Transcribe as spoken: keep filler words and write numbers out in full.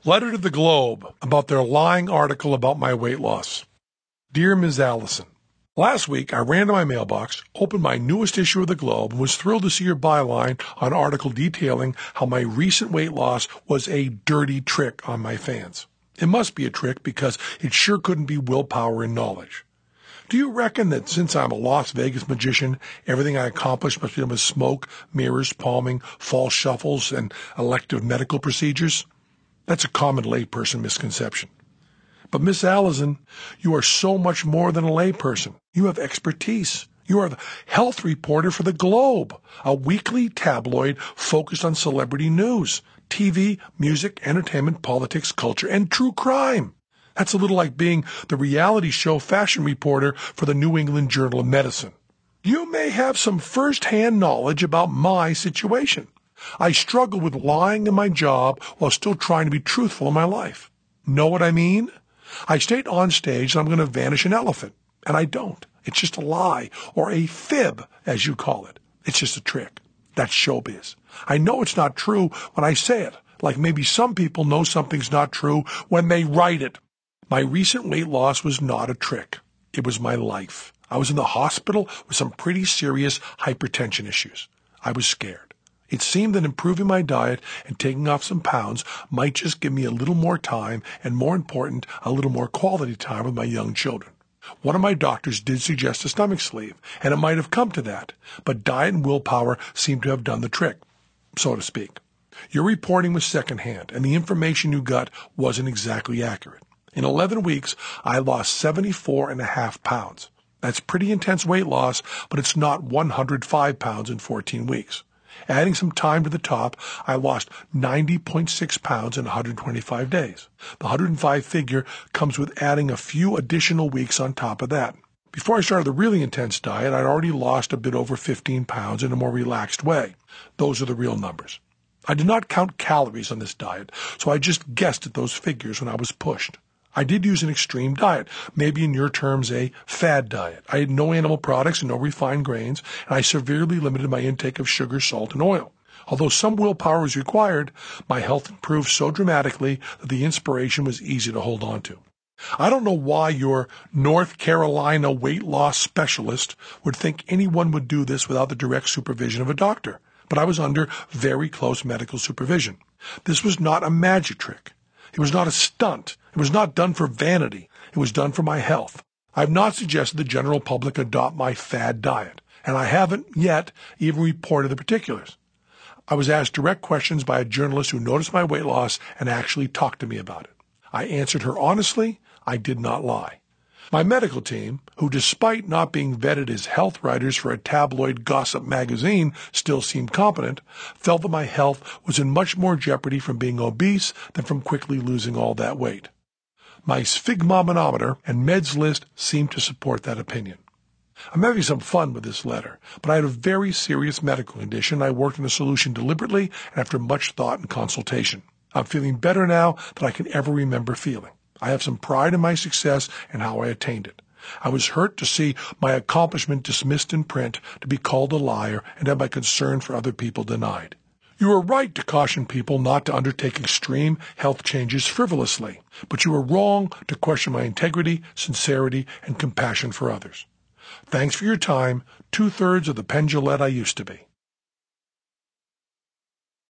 Letter to the Globe about their lying article about my weight loss. Dear Miz Allison, last week I ran to my mailbox, opened my newest issue of the Globe, and was thrilled to see your byline on an article detailing how my recent weight loss was a dirty trick on my fans. It must be a trick because it sure couldn't be willpower and knowledge. Do you reckon that since I'm a Las Vegas magician, everything I accomplish must be done with smoke, mirrors, palming, false shuffles, and elective medical procedures? That's a common layperson misconception. But Miss Allison, you are so much more than a layperson. You have expertise. You are the health reporter for the Globe, a weekly tabloid focused on celebrity news, T V, music, entertainment, politics, culture, and true crime. That's a little like being the reality show fashion reporter for the New England Journal of Medicine. You may have some first-hand knowledge about my situation. I struggle with lying in my job while still trying to be truthful in my life. Know what I mean? I state on stage that I'm going to vanish an elephant, and I don't. It's just a lie, or a fib, as you call it. It's just a trick. That's showbiz. I know it's not true when I say it, like maybe some people know something's not true when they write it. My recent weight loss was not a trick. It was my life. I was in the hospital with some pretty serious hypertension issues. I was scared. It seemed that improving my diet and taking off some pounds might just give me a little more time and, more important, a little more quality time with my young children. One of my doctors did suggest a stomach sleeve, and it might have come to that, but diet and willpower seemed to have done the trick, so to speak. Your reporting was secondhand, and the information you got wasn't exactly accurate. In eleven weeks, I lost seventy-four and a half pounds. That's pretty intense weight loss, but it's not one hundred five pounds in fourteen weeks. Adding some time to the top, I lost ninety point six pounds in one hundred twenty-five days. The one hundred five figure comes with adding a few additional weeks on top of that. Before I started the really intense diet, I'd already lost a bit over fifteen pounds in a more relaxed way. Those are the real numbers. I did not count calories on this diet, so I just guessed at those figures when I was pushed. I did use an extreme diet, maybe in your terms a fad diet. I had no animal products and no refined grains, and I severely limited my intake of sugar, salt, and oil. Although some willpower was required, my health improved so dramatically that the inspiration was easy to hold on to. I don't know why your North Carolina weight loss specialist would think anyone would do this without the direct supervision of a doctor, but I was under very close medical supervision. This was not a magic trick. It was not a stunt. It was not done for vanity. It was done for my health. I have not suggested the general public adopt my fad diet, and I haven't yet even reported the particulars. I was asked direct questions by a journalist who noticed my weight loss and actually talked to me about it. I answered her honestly. I did not lie. My medical team, who despite not being vetted as health writers for a tabloid gossip magazine still seemed competent, felt that my health was in much more jeopardy from being obese than from quickly losing all that weight. My sphygmomanometer and meds list seemed to support that opinion. I'm having some fun with this letter, but I had a very serious medical condition. I worked on a solution deliberately and after much thought and consultation. I'm feeling better now than I can ever remember feeling. I have some pride in my success and how I attained it. I was hurt to see my accomplishment dismissed in print, to be called a liar, and have my concern for other people denied. You are right to caution people not to undertake extreme health changes frivolously, but you are wrong to question my integrity, sincerity, and compassion for others. Thanks for your time, two-thirds of the Penn Jillette I used to be.